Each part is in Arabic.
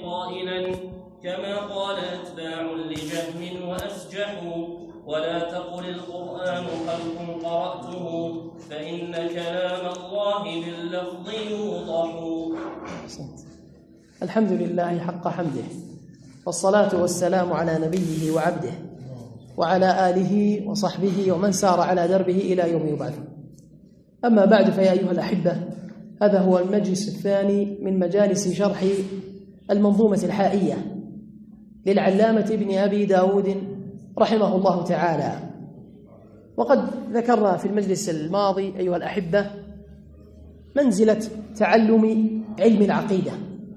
قائلا كما قال أتباع لجهم وأسجحوا ولا تقل القرآن خلق قرأته فإن كلام الله باللفظ يوضح. الحمد لله حق حمده، والصلاة والسلام على نبيه وعبده وعلى آله وصحبه ومن سار على دربه إلى يوم يبعث. أما بعد، فيا أيها الأحبة، هذا هو المجلس الثاني من مجالس شرح المنظومة الحائية للعلامة ابن أبي داود رحمه الله تعالى. وقد ذكرنا في المجلس الماضي أيها الأحبة منزلة تعلم علم العقيدة،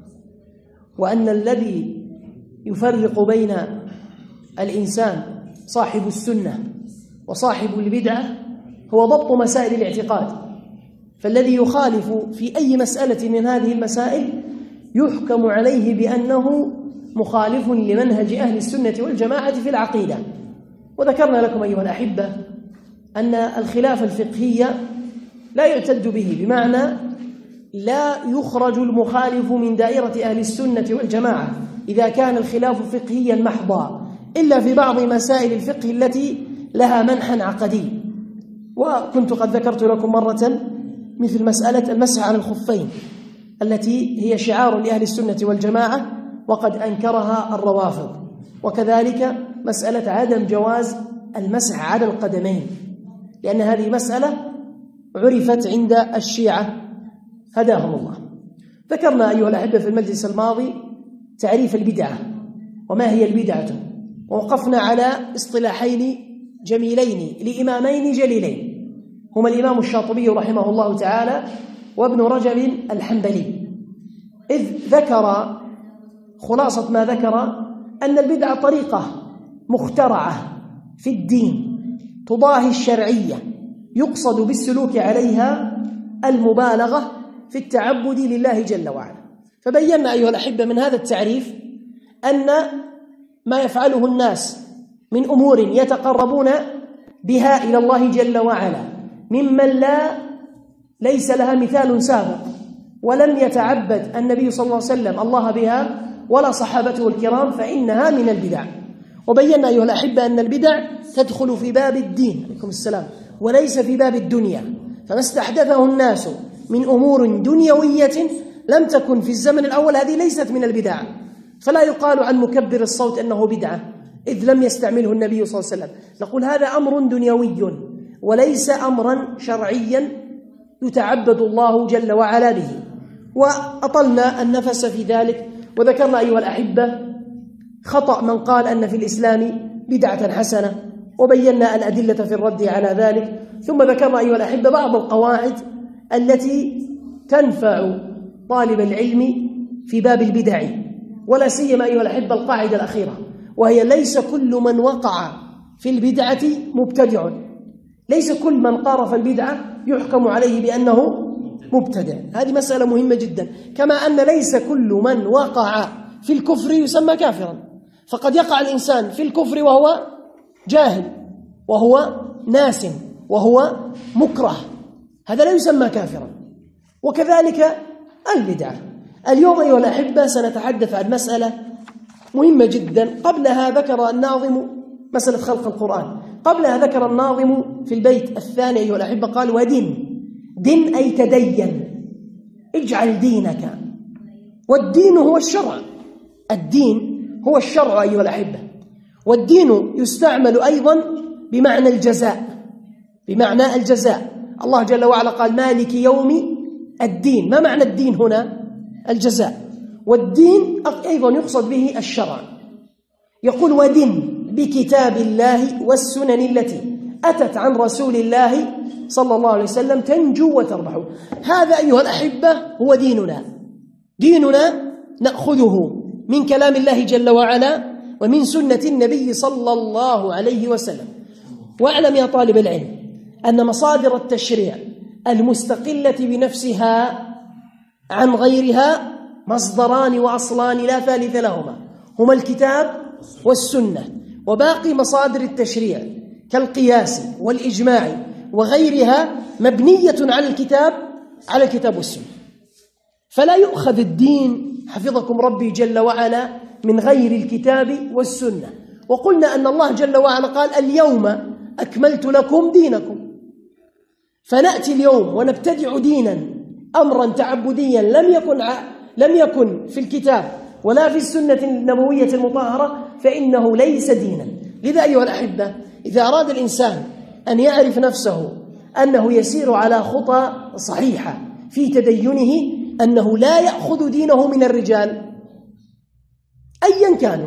وأن الذي يفرق بين الإنسان صاحب السنة وصاحب البدعة هو ضبط مسائل الاعتقاد. فالذي يخالف في أي مسألة من هذه المسائل يحكم عليه بأنه مخالف لمنهج أهل السنة والجماعة في العقيدة. وذكرنا لكم أيها الأحبة أن الخلاف الفقهي لا يعتد به، بمعنى لا يخرج المخالف من دائرة أهل السنة والجماعة إذا كان الخلاف فقهيا محضا، إلا في بعض مسائل الفقه التي لها منحا عقدي. وكنت قد ذكرت لكم مرة مثل مسألة المسح على الخفين التي هي شعار لأهل السنة والجماعة وقد أنكرها الروافض، وكذلك مسألة عدم جواز المسح على القدمين، لأن هذه مسألة عرفت عند الشيعة هداهم الله. ذكرنا أيها الأحبة في المجلس الماضي تعريف البدعة وما هي البدعة، ووقفنا على اصطلاحين جميلين لإمامين جليلين هما الإمام الشاطبي رحمه الله تعالى وابن رجب الحنبلي، إذ ذكر خلاصة ما ذكر أن البدعة طريقة مخترعة في الدين تضاهي الشرعية يقصد بالسلوك عليها المبالغة في التعبد لله جل وعلا. فبينا أيها الأحبة من هذا التعريف أن ما يفعله الناس من أمور يتقربون بها إلى الله جل وعلا ممن ليس لها مثال سابق، ولم يتعبد النبي صلى الله عليه وسلم الله بها ولا صحابته الكرام، فإنها من البدع. وبينا أيها الأحبة أن البدع تدخل في باب الدين عليكم السلام وليس في باب الدنيا، فما استحدثه الناس من أمور دنيوية لم تكن في الزمن الأول هذه ليست من البدع، فلا يقال عن مكبر الصوت أنه بدعة إذ لم يستعمله النبي صلى الله عليه وسلم، نقول هذا أمر دنيوي وليس أمرا شرعيا يتعبد الله جل وعلا به. وأطلنا النفس في ذلك، وذكرنا أيها الأحبة خطأ من قال أن في الإسلام بدعة حسنة، وبينا الأدلة في الرد على ذلك. ثم ذكرنا أيها الأحبة بعض القواعد التي تنفع طالب العلم في باب البدع، ولا سيما أيها الأحبة القاعدة الأخيرة، وهي ليس كل من وقع في البدعة مبتدع، ليس كل من قارف البدعة يحكم عليه بأنه مبتدع. هذه مسألة مهمة جدا، كما أن ليس كل من وقع في الكفر يسمى كافرا، فقد يقع الإنسان في الكفر وهو جاهل وهو ناس وهو مكره، هذا لا يسمى كافرا. وكذلك البدعة. اليوم أيها الأحبة سنتحدث عن مسألة مهمة جدا. قبلها ذكر الناظم مسألة خلق القرآن، قبلها ذكر الناظم في البيت الثاني أيها الأحبة قال دن أي تدين، اجعل دينك، والدين هو الشرع، الدين هو الشرع أيها الأحبة. والدين يستعمل أيضا بمعنى الجزاء، بمعنى الجزاء. الله جل وعلا قال مالك يوم الدين، ما معنى الدين هنا؟ الجزاء. والدين أيضا يقصد به الشرع. يقول ودن بكتاب الله والسنن التي أتت عن رسول الله صلى الله عليه وسلم تنجو وتربح. هذا أيها الأحبة هو ديننا نأخذه من كلام الله جل وعلا ومن سنة النبي صلى الله عليه وسلم. واعلم يا طالب العلم أن مصادر التشريع المستقلة بنفسها عن غيرها مصدران وأصلان لا ثالث لهما، هما الكتاب والسنة. وباقي مصادر التشريع كالقياس والإجماع وغيرها مبنية على الكتاب والسنة. فلا يؤخذ الدين حفظكم ربي جل وعلا من غير الكتاب والسنة. وقلنا أن الله جل وعلا قال اليوم أكملت لكم دينكم، فنأتي اليوم ونبتدع دينا أمرا تعبديا لم يكن في الكتاب ولا في السنة النبوية المطهرة، فإنه ليس دينا. لذا أيها الأحبة، إذا أراد الإنسان أن يعرف نفسه أنه يسير على خطى صحيحة في تدينه، أنه لا يأخذ دينه من الرجال أيا كانوا،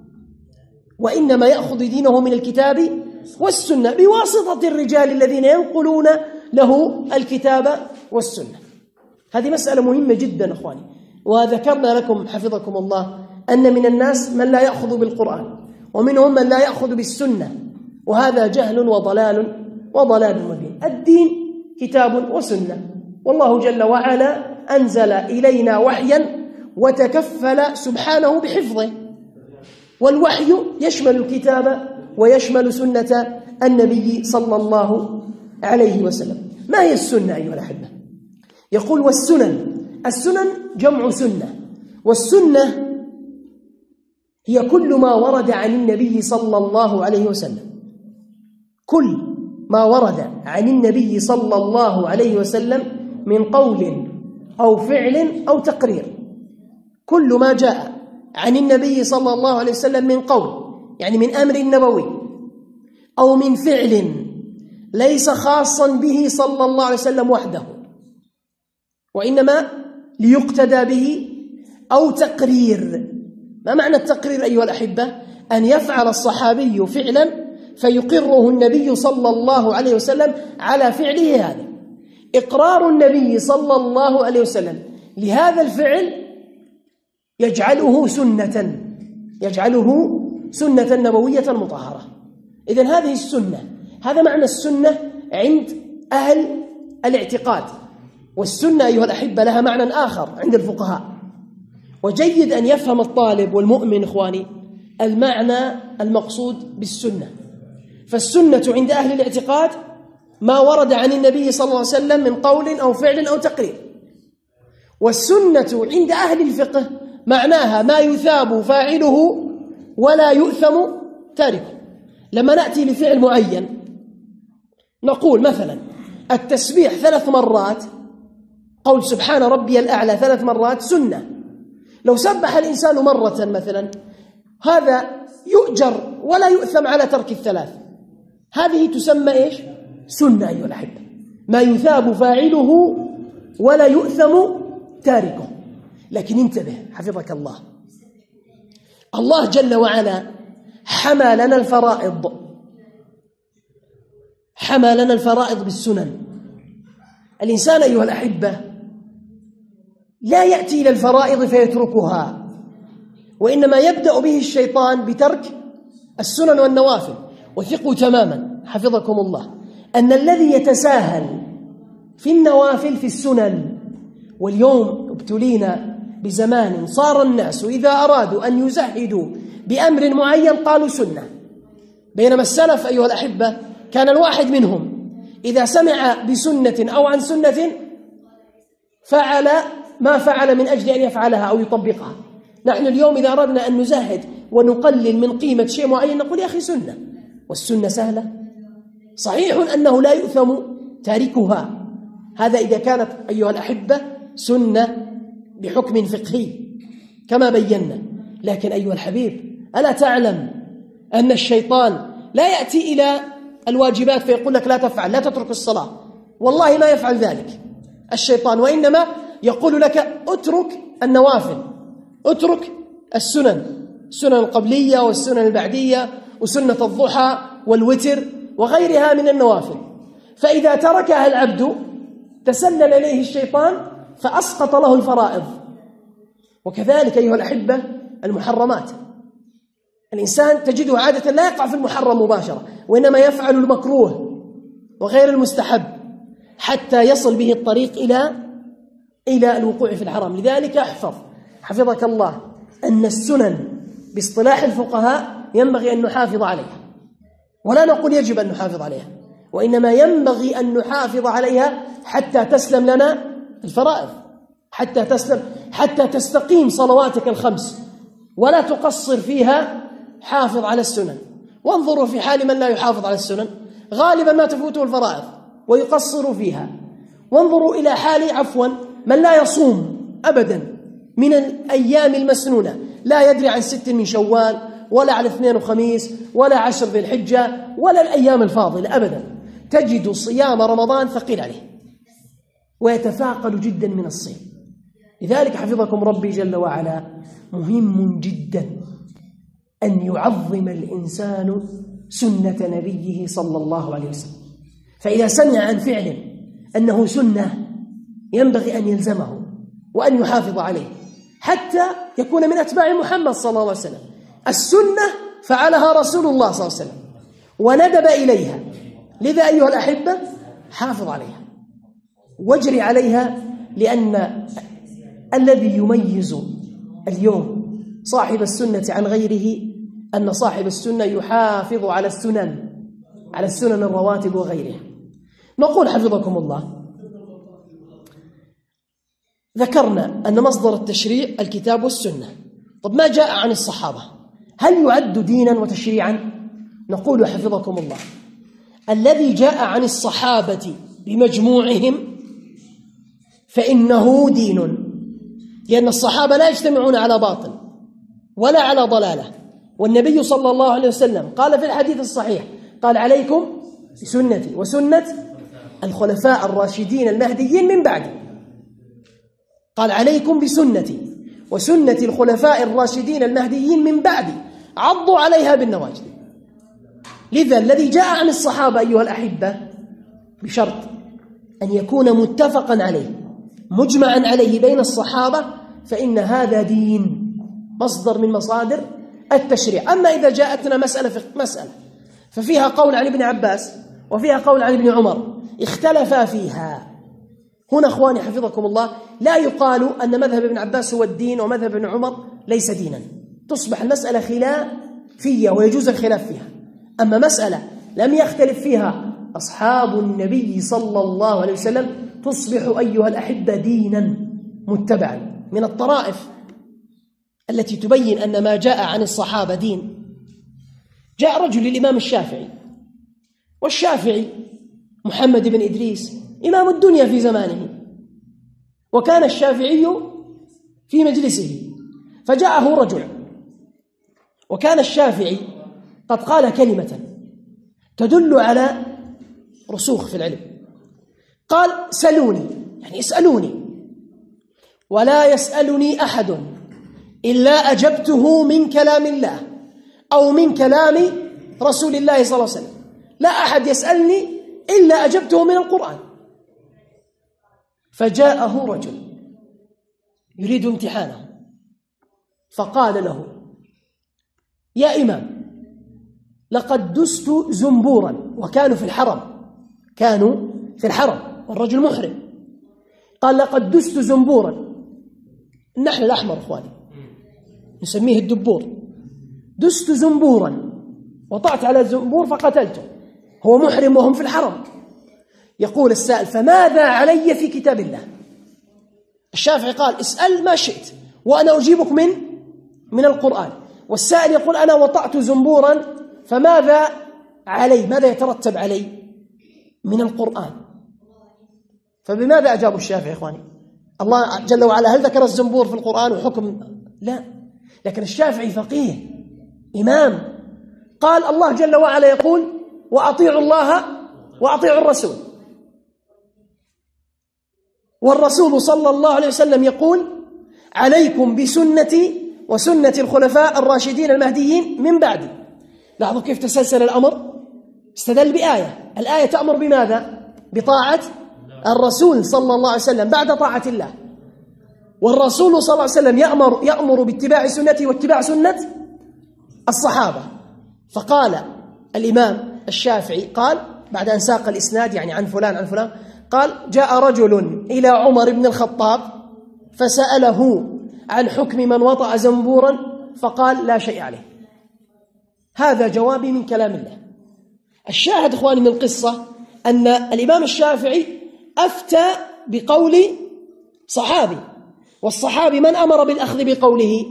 وإنما يأخذ دينه من الكتاب والسنة بواسطة الرجال الذين ينقلون له الكتاب والسنة. هذه مسألة مهمة جدا أخواني. وذكرنا لكم حفظكم الله أن من الناس من لا يأخذ بالقرآن، ومنهم من لا يأخذ بالسنة، وهذا جهل وضلال مبين. الدين كتاب وسنة، والله جل وعلا أنزل إلينا وحيا وتكفل سبحانه بحفظه، والوحي يشمل الكتاب ويشمل سنة النبي صلى الله عليه وسلم. ما هي السنة أيها الأحبة؟ يقول السنن جمع سنة، والسنة هي كل ما ورد عن النبي صلى الله عليه وسلم، كل ما ورد عن النبي صلى الله عليه وسلم من قول أو فعل أو تقرير. كل ما جاء عن النبي صلى الله عليه وسلم من قول، يعني من أمر نبوي، أو من فعل ليس خاصا به صلى الله عليه وسلم وحده وإنما ليقتدى به، أو تقرير. ما معنى التقرير أيها الأحبة؟ أن يفعل الصحابي فعلا فيقره النبي صلى الله عليه وسلم على فعله هذا. إقرار النبي صلى الله عليه وسلم لهذا الفعل يجعله سنة نبوية مطهرة. إذن هذه السنة، هذا معنى السنة عند أهل الاعتقاد. والسنة أيها الأحبة لها معنى آخر عند الفقهاء، وجيد أن يفهم الطالب والمؤمن إخواني المعنى المقصود بالسنة. فالسنة عند أهل الاعتقاد ما ورد عن النبي صلى الله عليه وسلم من قول أو فعل أو تقرير. والسنة عند أهل الفقه معناها ما يثاب فاعله ولا يؤثم تاركه. لما نأتي لفعل معين نقول مثلا التسبيح 3 مرات، قول سبحان ربي الأعلى 3 مرات سنة. لو سبح الإنسان مرة مثلا هذا يؤجر ولا يؤثم على ترك ال3. هذه تسمى إيش؟ سنة أيها الأحبة، ما يثاب فاعله ولا يؤثم تاركه. لكن انتبه حفظك الله، الله جل وعلا حمى لنا الفرائض بالسنن. الإنسان أيها الأحبة لا يأتي إلى الفرائض فيتركها، وإنما يبدأ به الشيطان بترك السنن والنوافل. وثقوا تماما حفظكم الله أن الذي يتساهل في النوافل في السنن. واليوم ابتلينا بزمان صار الناس إذا أرادوا أن يزهدوا بأمر معين قالوا سنة، بينما السلف أيها الأحبة كان الواحد منهم إذا سمع بسنة أو عن سنة فعل ما فعل من أجل أن يفعلها أو يطبقها. نحن اليوم إذا أردنا أن نزهد ونقلل من قيمة شيء معين نقول يا أخي سنة، والسنة سهلة. صحيح أنه لا يؤثم تاركها، هذا إذا كانت أيها الأحبة سنة بحكم فقهي كما بينا. لكن أيها الحبيب ألا تعلم أن الشيطان لا يأتي إلى الواجبات فيقول لك لا تفعل، لا تترك الصلاة، والله ما يفعل ذلك الشيطان، وإنما يقول لك اترك النوافل، اترك السنن القبلية والسنن البعدية وسنة الضحى والوتر وغيرها من النوافل. فإذا تركها العبد تسلل إليه الشيطان فأسقط له الفرائض. وكذلك أيها الأحبة المحرمات، الإنسان تجده عادة لا يقع في المحرم مباشرة، وإنما يفعل المكروه وغير المستحب حتى يصل به الطريق إلى الوقوع في الحرام. لذلك احفظ حفظك الله أن السنن باصطلاح الفقهاء ينبغي أن نحافظ عليها، ولا نقول يجب أن نحافظ عليها، وإنما ينبغي أن نحافظ عليها حتى تسلم لنا الفرائض، حتى تسلم. حتى تستقيم صلواتك الخمس ولا تقصر فيها، حافظ على السنن. وانظروا في حال من لا يحافظ على السنن، غالبا ما تفوته الفرائض ويقصر فيها. وانظروا إلى حال من لا يصوم أبدا من الأيام المسنونة، لا يدري عن 6 من شوال ولا على 2 وخميس ولا 10 ذي الحجة ولا الأيام الفاضلة أبدا، تجد صيام رمضان ثقيل عليه ويتثاقل جدا من الصيام. لذلك حفظكم ربي جل وعلا مهم جدا أن يعظم الإنسان سنة نبيه صلى الله عليه وسلم، فإذا سمع عن فعل أنه سنة ينبغي أن يلزمه وأن يحافظ عليه حتى يكون من أتباع محمد صلى الله عليه وسلم. السنة فعلها رسول الله صلى الله عليه وسلم وندب إليها، لذا أيها الأحبة حافظ عليها واجري عليها، لأن الذي يميز اليوم صاحب السنة عن غيره أن صاحب السنة يحافظ على السنن الرواتب وغيرها. نقول حفظكم الله، ذكرنا أن مصدر التشريع الكتاب والسنة. طب ما جاء عن الصحابة هل يعد دينا وتشريعا؟ نقول حفظكم الله الذي جاء عن الصحابة بمجموعهم فإنه دين، لأن الصحابة لا يجتمعون على باطل ولا على ضلالة. والنبي صلى الله عليه وسلم قال في الحديث الصحيح، قال عليكم بسنتي وسنة الخلفاء الراشدين المهديين من بعدي. قال عليكم بسنتي وسنة الخلفاء الراشدين المهديين من بعدي، عضوا عليها بالنواجذ. لذا الذي جاء عن الصحابة أيها الأحبة بشرط أن يكون متفقا عليه مجمعا عليه بين الصحابة فإن هذا دين، مصدر من مصادر التشريع. أما إذا جاءتنا مسألة ففيها قول عن ابن عباس وفيها قول عن ابن عمر اختلفا فيها، هنا أخواني حفظكم الله لا يقال أن مذهب ابن عباس هو الدين ومذهب ابن عمر ليس دينا، تصبح المسألة خلافية ويجوز الخلاف فيها. أما مسألة لم يختلف فيها أصحاب النبي صلى الله عليه وسلم تصبح أيها الأحبة دينا متبعا. من الطرائف التي تبين أن ما جاء عن الصحابة دين، جاء رجل للإمام الشافعي، والشافعي محمد بن إدريس إمام الدنيا في زمانه، وكان الشافعي في مجلسه فجاءه رجل، وكان الشافعي قد قال كلمة تدل على رسوخ في العلم، قال سلوني، يعني اسألوني، ولا يسألني أحد إلا أجبته من كلام الله أو من كلام رسول الله صلى الله عليه وسلم، لا أحد يسألني إلا أجبته من القرآن. فجاءه رجل يريد امتحانه فقال له يا إمام لقد دست زنبورا، وكانوا في الحرم، كانوا في الحرم والرجل محرم، قال لقد دست زنبورا، النحل الأحمر أخواني نسميه الدبور، دست زنبورا وطعت على الزنبور فقتلته، هو محرم وهم في الحرم. يقول السائل فماذا علي في كتاب الله؟ الشافعي قال اسأل ما شئت وأنا أجيبك من القرآن. والسائل يقول أنا وطعت زنبورا فماذا علي، ماذا يترتب علي من القرآن؟ فبماذا أجاب الشافعي إخواني؟ الله جل وعلا هل ذكر الزنبور في القرآن وحكم؟ لا، لكن الشافعي فقيه إمام، قال الله جل وعلا يقول وأطيعوا الله وأطيعوا الرسول، والرسول صلى الله عليه وسلم يقول عليكم بسنتي وسنة الخلفاء الراشدين المهديين من بعدي. لاحظوا كيف تسلسل الأمر، استدل بآية، الآية تأمر بماذا؟ بطاعة الرسول صلى الله عليه وسلم بعد طاعة الله، والرسول صلى الله عليه وسلم يأمر باتباع سنته واتباع سنة الصحابة. فقال الإمام الشافعي قال بعد أن ساق الإسناد يعني عن فلان عن فلان، قال جاء رجل إلى عمر بن الخطاب فسأله عن حكم من وطأ زنبورا فقال لا شيء عليه. هذا جوابي من كلام الله. الشاهد إخواني من القصة أن الإمام الشافعي أفتى بقول صحابي، والصحابي من أمر بالأخذ بقوله؟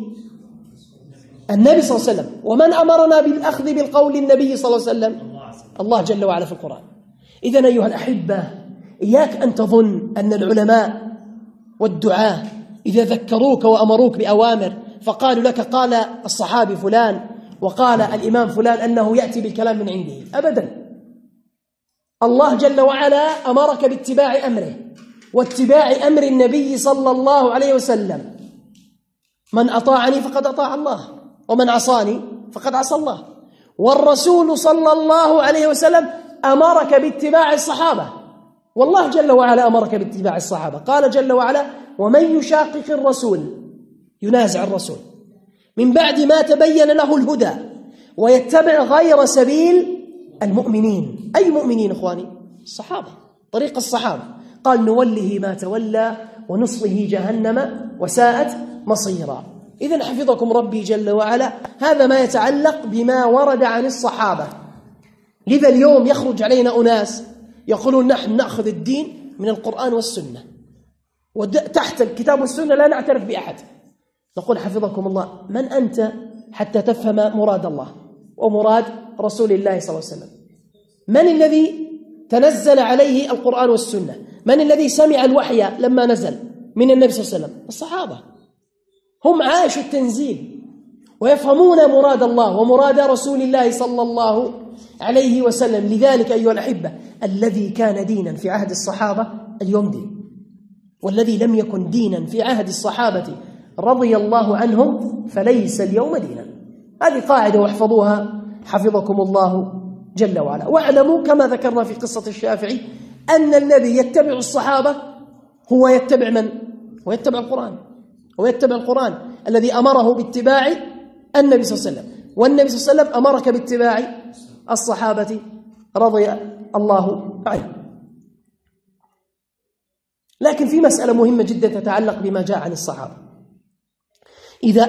النبي صلى الله عليه وسلم. ومن أمرنا بالأخذ بالقول النبي صلى الله عليه وسلم؟ الله جل وعلا في القرآن. إذن أيها الأحبة، إياك أن تظن أن العلماء والدعاة إذا ذكروك وأمروك بأوامر فقالوا لك قال الصحابي فلان وقال الإمام فلان أنه يأتي بالكلام من عنده. أبدا، الله جل وعلا أمرك باتباع أمره واتباع أمر النبي صلى الله عليه وسلم. من أطاعني فقد أطاع الله، ومن عصاني فقد عصى الله. والرسول صلى الله عليه وسلم أمرك باتباع الصحابة، والله جل وعلا أمرك باتباع الصحابة. قال جل وعلا: ومن يشاقق الرسول، ينازع الرسول من بعد ما تبين له الهدى ويتبع غير سبيل المؤمنين. أي مؤمنين إخواني؟ الصحابة، طريق الصحابة. قال: نوله ما تولى ونصله جهنم وساءت مصيرا. إذن حفظكم ربي جل وعلا، هذا ما يتعلق بما ورد عن الصحابة. لذا اليوم يخرج علينا أناس يقولون نحن نأخذ الدين من القرآن والسنة، وتحت الكتاب والسنة لا نعترف بأحد. نقول حفظكم الله: من أنت حتى تفهم مراد الله ومراد رسول الله صلى الله عليه وسلم؟ من الذي تنزل عليه القرآن والسنة؟ من الذي سمع الوحي لما نزل من النبي صلى الله عليه وسلم؟ الصحابة. هم عاشوا التنزيل ويفهمون مراد الله ومراد رسول الله صلى الله عليه وسلم. لذلك أيها الأحبة، الذي كان دينا في عهد الصحابة اليوم دين، والذي لم يكن دينا في عهد الصحابة رضي الله عنهم فليس اليوم دينا. هذه قاعدة واحفظوها حفظكم الله جل وعلا. واعلموا كما ذكرنا في قصة الشافعي أن الذي يتبع الصحابة هو يتبع من؟ ويتبع القرآن، ويتبع القرآن الذي أمره باتباع النبي صلى الله عليه وسلم. والنبي صلى الله عليه وسلم أمرك باتباع الصحابة رضي الله عنهم. لكن في مسألة مهمة جدا تتعلق بما جاء عن الصحابة. إذا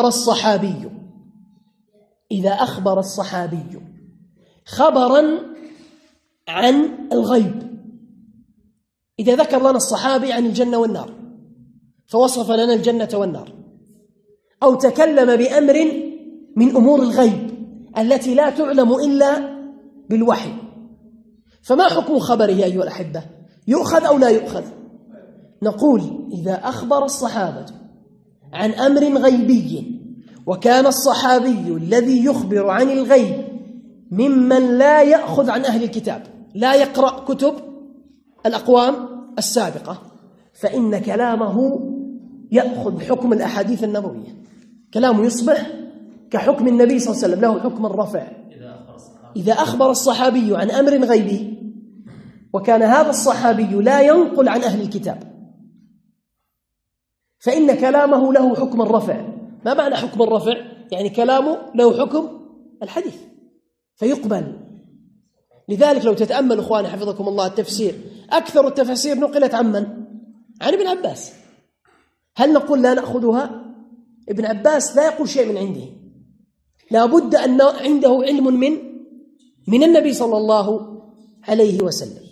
أخبر الصحابي خبرا عن الغيب، إذا ذكر لنا الصحابي عن الجنة والنار فوصف لنا الجنة والنار، أو تكلم بأمر من أمور الغيب التي لا تعلم إلا بالوحي، فما حكم خبره أيها الأحبة؟ يؤخذ أو لا يؤخذ؟ نقول: إذا أخبر الصحابة عن أمر غيبي وكان الصحابي الذي يخبر عن الغيب ممن لا يأخذ عن أهل الكتاب، لا يقرأ كتب الأقوام السابقة، فإن كلامه يأخذ حكم الأحاديث النبوية، كلامه يصبح كحكم النبي صلى الله عليه وسلم، له حكم الرفع. إذا أخبر الصحابي عن أمر غيبي وكان هذا الصحابي لا ينقل عن أهل الكتاب فإن كلامه له حكم الرفع. ما معنى حكم الرفع؟ يعني كلامه له حكم الحديث فيقبل. لذلك لو تتأمل إخواني حفظكم الله التفسير، أكثر التفاسير نقلت عن من؟ عن ابن عباس. هل نقول لا نأخذها؟ ابن عباس لا يقول شيء من عنده، لا بد أن عنده علم من النبي صلى الله عليه وسلم.